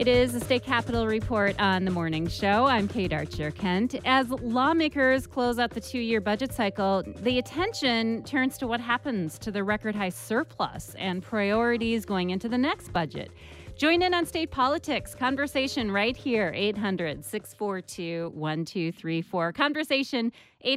is the State Capitol Report on the morning show. I'm Kate Archer-Kent. As lawmakers close out the two-year budget cycle, the attention turns to what happens to the record-high surplus and priorities going into the next budget. Join in on state politics. Conversation right here, 800-642-1234. Conversation,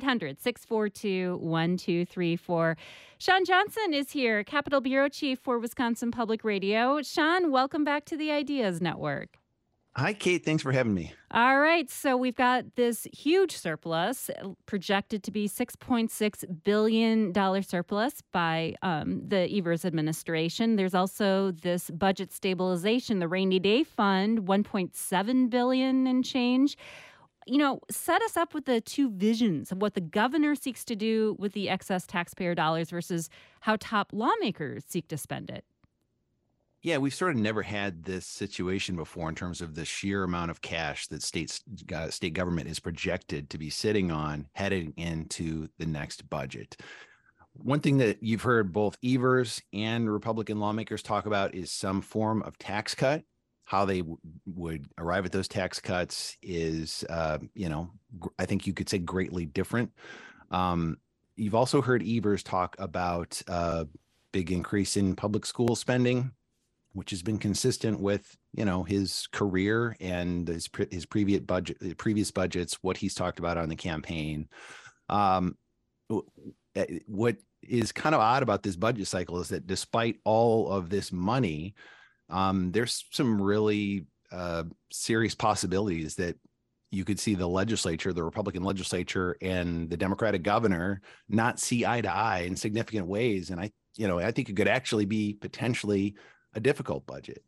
800-642-1234. Sean Johnson is here, Capitol Bureau Chief for Wisconsin Public Radio. Sean, welcome back to the Ideas Network. Hi, Kate. Thanks for having me. All right. So we've got this huge surplus projected to be $6.6 billion surplus by the Evers administration. There's also this budget stabilization, the rainy day fund, $1.7 billion and change. You know, set us up with the two visions of what the governor seeks to do with the excess taxpayer dollars versus how top lawmakers seek to spend it. Yeah, we've sort of never had this situation before in terms of the sheer amount of cash that state government is projected to be sitting on heading into the next budget. One thing that you've heard both Evers and Republican lawmakers talk about is some form of tax cut. How they would arrive at those tax cuts is, I think you could say greatly different. You've also heard Evers talk about a big increase in public school spending, which has been consistent with, his career and his previous budgets, what he's talked about on the campaign. What is kind of odd about this budget cycle is that despite all of this money, there's some really serious possibilities that you could see the legislature, the Republican legislature, and the Democratic governor not see eye to eye in significant ways. And I think it could actually be potentially a difficult budget.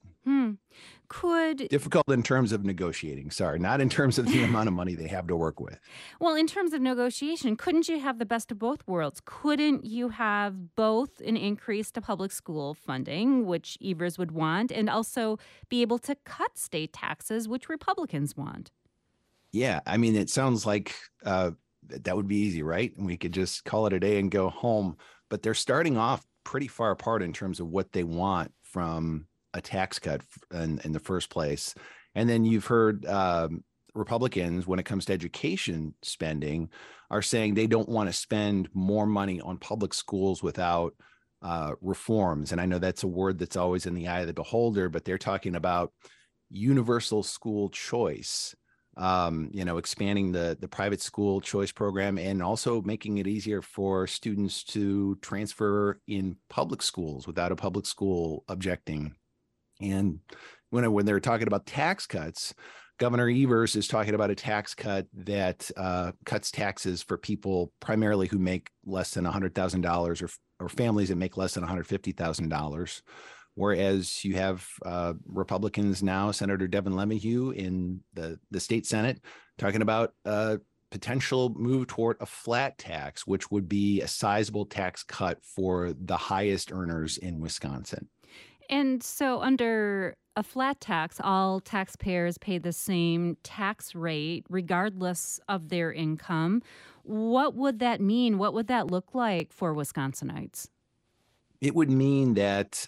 Difficult in terms of negotiating, not in terms of the amount of money they have to work with. Well, in terms of negotiation, couldn't you have the best of both worlds? Couldn't you have both an increase to public school funding, which Evers would want, and also be able to cut state taxes, which Republicans want? Yeah, I mean, it sounds like that would be easy, right? And we could just call it a day and go home. But they're starting off pretty far apart in terms of what they want from a tax cut in the first place. And then you've heard Republicans, when it comes to education spending, are saying they don't want to spend more money on public schools without reforms. And I know that's a word that's always in the eye of the beholder, but they're talking about universal school choice, expanding the private school choice program and also making it easier for students to transfer in public schools without a public school objecting. And when they're talking about tax cuts, Governor Evers is talking about a tax cut that cuts taxes for people primarily who make less than $100,000 or families that make less than $150,000. Whereas you have Republicans now, Senator Devin LeMahieu in the state Senate, talking about a potential move toward a flat tax, which would be a sizable tax cut for the highest earners in Wisconsin. And so under a flat tax, all taxpayers pay the same tax rate regardless of their income. What would that mean? What would that look like for Wisconsinites? It would mean that,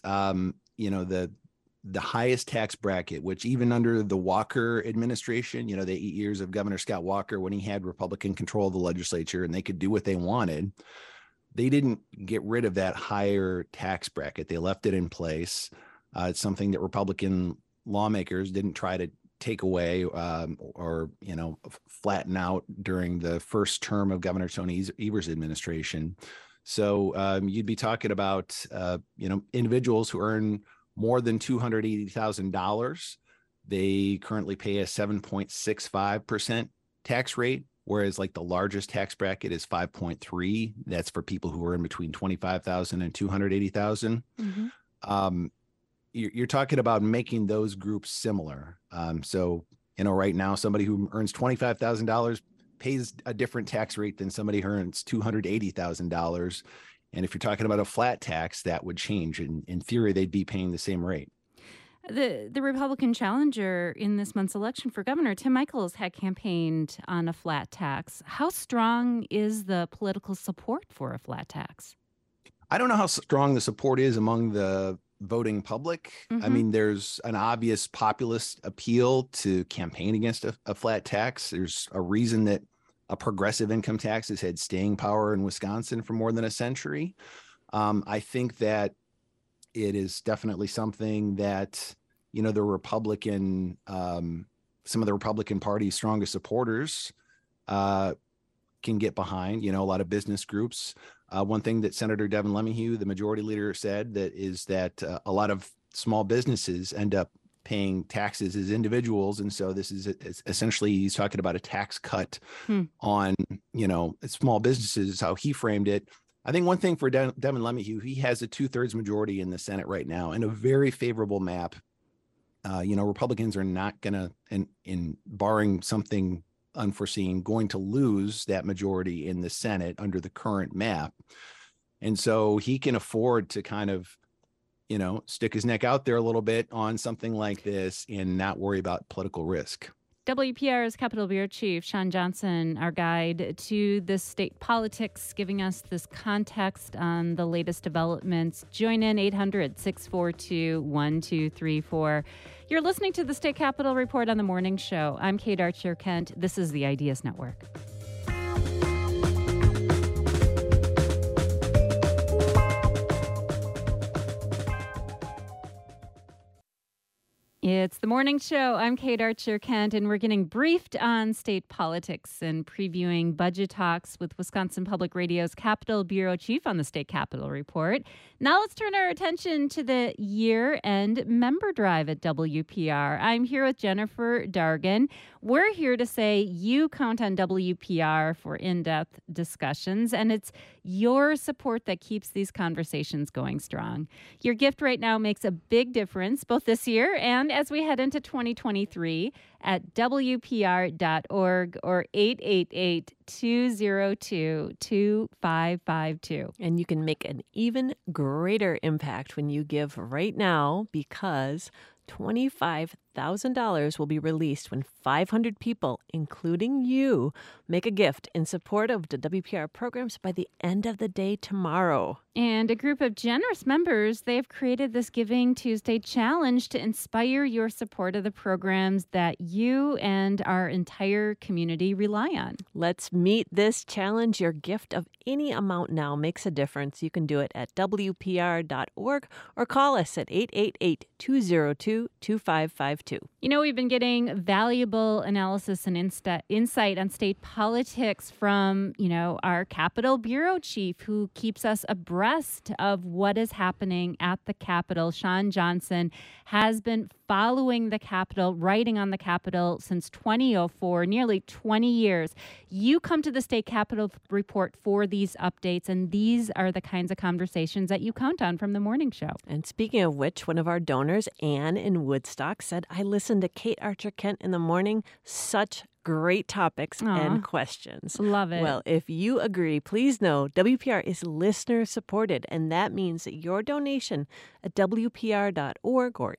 the highest tax bracket, which even under the Walker administration, the 8 years of Governor Scott Walker, when he had Republican control of the legislature and they could do what they wanted, they didn't get rid of that higher tax bracket. They left it in place. It's something that Republican lawmakers didn't try to take away or flatten out during the first term of Governor Tony Evers' administration. So you'd be talking about, individuals who earn more than $280,000. They currently pay a 7.65% tax rate, whereas like the largest tax bracket is 5.3. That's for people who are in between $25,000 and $280,000. Mm-hmm. You're talking about making those groups similar. So right now, somebody who earns $25,000 pays a different tax rate than somebody who earns $280,000. And if you're talking about a flat tax, that would change. In theory, they'd be paying the same rate. The Republican challenger in this month's election for governor, Tim Michels, had campaigned on a flat tax. How strong is the political support for a flat tax? I don't know how strong the support is among the voting public. I Mm-hmm. mean, there's an obvious populist appeal to campaign against a flat tax. There's a reason that a progressive income tax has had staying power in Wisconsin for more than a century. I think that it is definitely something that, the Republican, some of the Republican Party's strongest supporters can get behind. A lot of business groups. One thing that Senator Devin LeMahieu, the majority leader, said that a lot of small businesses end up paying taxes as individuals, and so this is essentially, he's talking about a tax cut on small businesses, is how he framed it. I think one thing for Devin LeMahieu, he has a 2/3 majority in the Senate right now and a very favorable map. Republicans are not going to, in barring something unforeseen, going to lose that majority in the Senate under the current map. And so he can afford to kind of, stick his neck out there a little bit on something like this and not worry about political risk. WPR's Capitol Bureau Chief Shawn Johnson, our guide to the state politics, giving us this context on the latest developments. Join in 800-642-1234. You're listening to the State Capitol Report on the Morning Show. I'm Kate Archer-Kent. This is the Ideas Network. It's the Morning Show. I'm Kate Archer-Kent, and we're getting briefed on state politics and previewing budget talks with Wisconsin Public Radio's Capitol Bureau Chief on the State Capitol Report. Now let's turn our attention to the year-end member drive at WPR. I'm here with Jennifer Dargan. We're here to say you count on WPR for in-depth discussions, and it's your support that keeps these conversations going strong. Your gift right now makes a big difference, both this year and as we head into 2023 at WPR.org or 888-202-2552. And you can make an even greater impact when you give right now, because $25,000 will be released when 500 people, including you, make a gift in support of the WPR programs by the end of the day tomorrow. And a group of generous members, they've created this Giving Tuesday challenge to inspire your support of the programs that you and our entire community rely on. Let's meet this challenge. Your gift of any amount now makes a difference. You can do it at WPR.org or call us at 888-202-2552. We've been getting valuable analysis and insight on state politics from, our Capitol Bureau Chief, who keeps us abreast of what is happening at the Capitol. Shawn Johnson has been following the Capitol, writing on the Capitol since 2004, nearly 20 years. You come to the State Capitol Report for these updates, and these are the kinds of conversations that you count on from the morning show. And speaking of which, one of our donors, Ann in Woodstock, said, I listened to Kate Archer-Kent in the morning. Such great topics and questions. Love it. Well, if you agree, please know WPR is listener supported, and that means that your donation at WPR.org or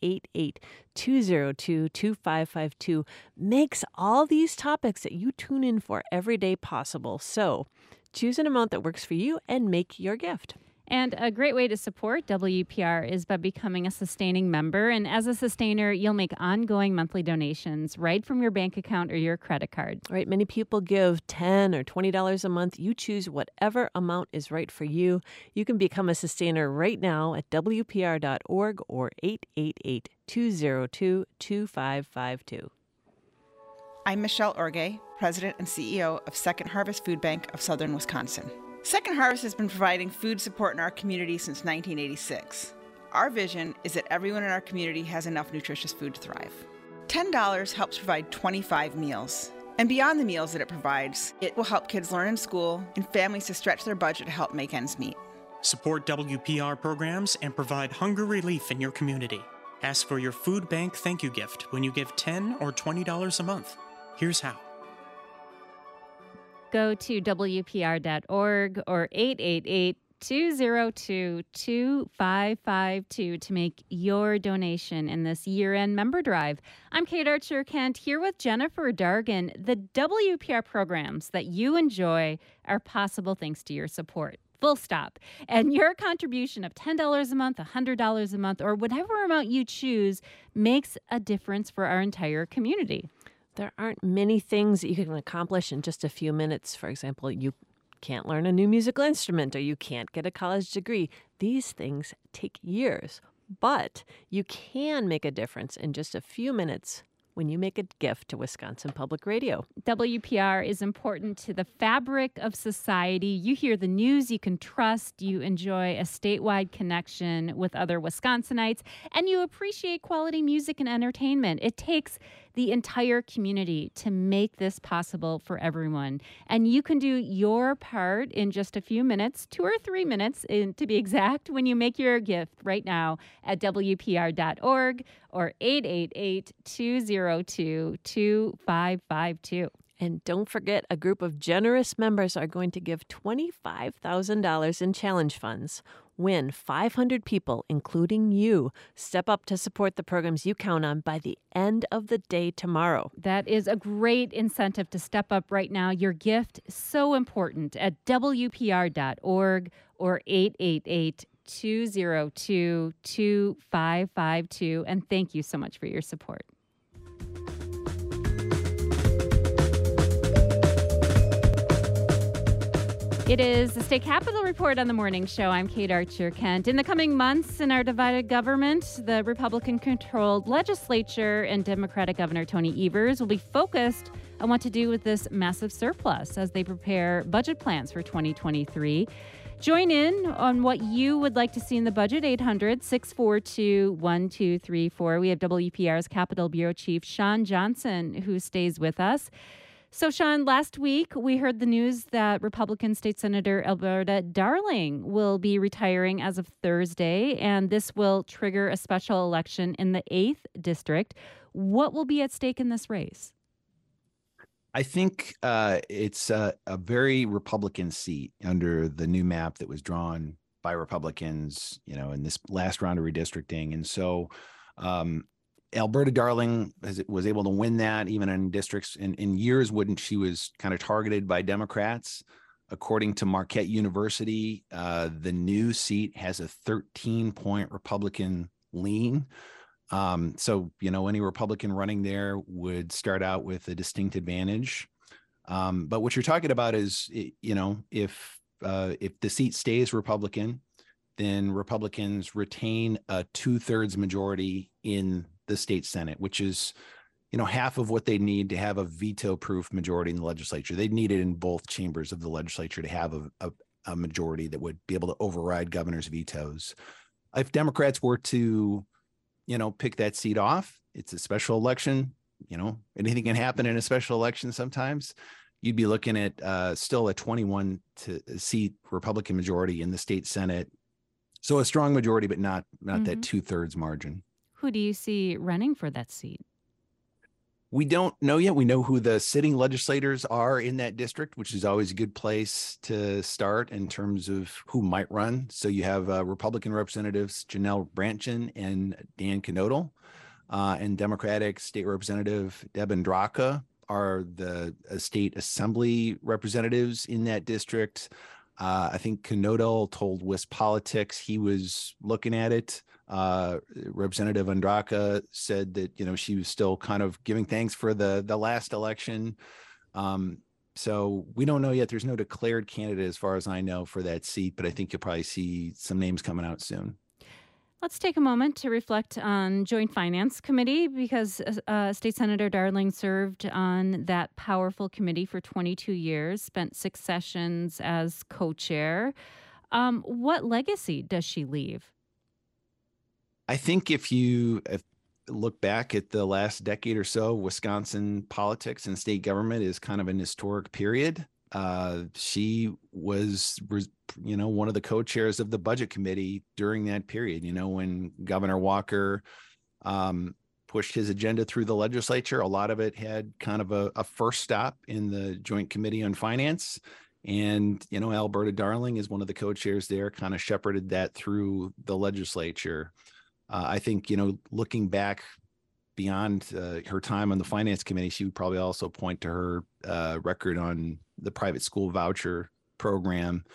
888-202-2552 makes all these topics that you tune in for every day possible. So choose an amount that works for you and make your gift. And a great way to support WPR is by becoming a sustaining member. And as a sustainer, you'll make ongoing monthly donations right from your bank account or your credit card. Right. Many people give $10 or $20 a month. You choose whatever amount is right for you. You can become a sustainer right now at WPR.org or 888-202-2552. I'm Michelle Orgay, President and CEO of Second Harvest Food Bank of Southern Wisconsin. Second Harvest has been providing food support in our community since 1986. Our vision is that everyone in our community has enough nutritious food to thrive. $10 helps provide 25 meals. And beyond the meals that it provides, it will help kids learn in school and families to stretch their budget to help make ends meet. Support WPR programs and provide hunger relief in your community. Ask for your food bank thank you gift when you give $10 or $20 a month. Here's how. Go to WPR.org or 888-202-2552 to make your donation in this year-end member drive. I'm Kate Archer-Kent here with Jennifer Dargan. The WPR programs that you enjoy are possible thanks to your support. full stop. And your contribution of $10 a month, $100 a month, or whatever amount you choose makes a difference for our entire community. There aren't many things that you can accomplish in just a few minutes. For example, you can't learn a new musical instrument or you can't get a college degree. These things take years, but you can make a difference in just a few minutes when you make a gift to Wisconsin Public Radio. WPR is important to the fabric of society. You hear the news you can trust, you enjoy a statewide connection with other Wisconsinites, and you appreciate quality music and entertainment. It takes the entire community to make this possible for everyone. And you can do your part in just a few minutes, 2 or 3 minutes to be exact, when you make your gift right now at WPR.org or 888-202-2552. And don't forget, a group of generous members are going to give $25,000 in challenge funds. When 500 people, including you, step up to support the programs you count on by the end of the day tomorrow. That is a great incentive to step up right now. Your gift is so important at WPR.org or 888-202-2552. And thank you so much for your support. It is the State Capitol Report on the Morning Show. I'm Kate Archer-Kent. In the coming months in our divided government, the Republican-controlled legislature and Democratic Governor Tony Evers will be focused on what to do with this massive surplus as they prepare budget plans for 2023. Join in on what you would like to see in the budget, 800-642-1234. We have WPR's Capitol Bureau Chief Shawn Johnson, who stays with us. So, Shawn, last week we heard the news that Republican State Senator Alberta Darling will be retiring as of Thursday, and this will trigger a special election in the 8th District. What will be at stake in this race? I think it's a very Republican seat under the new map that was drawn by Republicans, in this last round of redistricting. And so Alberta Darling was able to win that even in districts in years when she was kind of targeted by Democrats. According to Marquette University, the new seat has a 13-point Republican lean. So, any Republican running there would start out with a distinct advantage. But what you're talking about is, if the seat stays Republican, then Republicans retain a 2/3 majority in the state Senate, which is, half of what they need to have a veto-proof majority in the legislature. They'd need it in both chambers of the legislature to have a majority that would be able to override governor's vetoes. If Democrats were to, pick that seat off, it's a special election. Anything can happen in a special election sometimes. You'd be looking at still a 21-seat Republican majority in the state Senate. So a strong majority, but not that 2/3 margin. Who do you see running for that seat? We don't know yet. We know who the sitting legislators are in that district, which is always a good place to start in terms of who might run. So you have Republican Representatives Janelle Brandtjen and Dan Knodel, and Democratic State Representative Deb Andraka are the state assembly representatives in that district. I think Knodel told WisPolitics he was looking at it. Representative Andraka said that, she was still kind of giving thanks for the last election. So we don't know yet. There's no declared candidate as far as I know for that seat, but I think you'll probably see some names coming out soon. Let's take a moment to reflect on Joint Finance Committee because State Senator Darling served on that powerful committee for 22 years, spent 6 sessions as co-chair. What legacy does she leave? I think if you look back at the last decade or so, Wisconsin politics and state government is kind of an historic period. She was, one of the co-chairs of the budget committee during that period, when Governor Walker pushed his agenda through the legislature. A lot of it had kind of a first stop in the Joint Committee on Finance. And, Alberta Darling is one of the co-chairs there, kind of shepherded that through the legislature. I think, looking back beyond her time on the Finance Committee, she would probably also point to her record on the private school voucher program.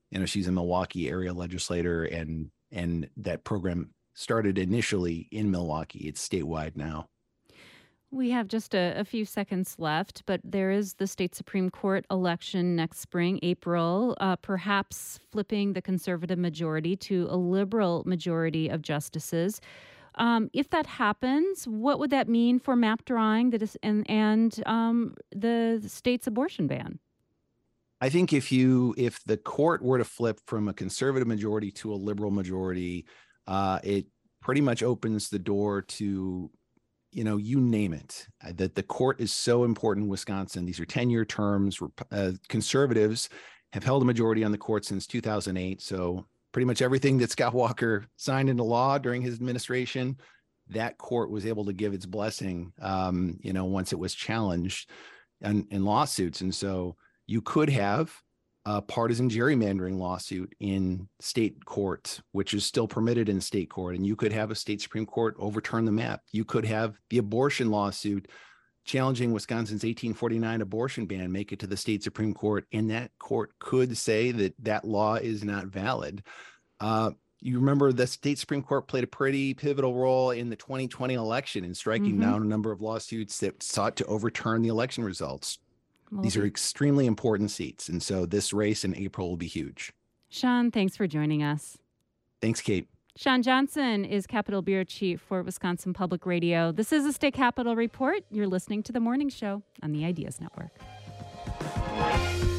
She's a Milwaukee area legislator, and that program started initially in Milwaukee. It's statewide now. We have just a few seconds left, but there is the state Supreme Court election next spring, April, perhaps flipping the conservative majority to a liberal majority of justices. If that happens, what would that mean for map drawing and the state's abortion ban? I think if the court were to flip from a conservative majority to a liberal majority, it pretty much opens the door to, you name it. That the court is so important in Wisconsin. These are 10-year terms. Conservatives have held a majority on the court since 2008. So pretty much everything that Scott Walker signed into law during his administration, that court was able to give its blessing, once it was challenged in lawsuits. And so you could have a partisan gerrymandering lawsuit in state court, which is still permitted in state court. And you could have a state Supreme Court overturn the map. You could have the abortion lawsuit challenging Wisconsin's 1849 abortion ban make it to the state Supreme Court. And that court could say that law is not valid. You remember the state Supreme Court played a pretty pivotal role in the 2020 election in striking down a number of lawsuits that sought to overturn the election results. Well, these are extremely important seats. And so this race in April will be huge. Sean, thanks for joining us. Thanks, Kate. Sean Johnson is Capitol Bureau Chief for Wisconsin Public Radio. This is a State Capitol Report. You're listening to The Morning Show on the Ideas Network.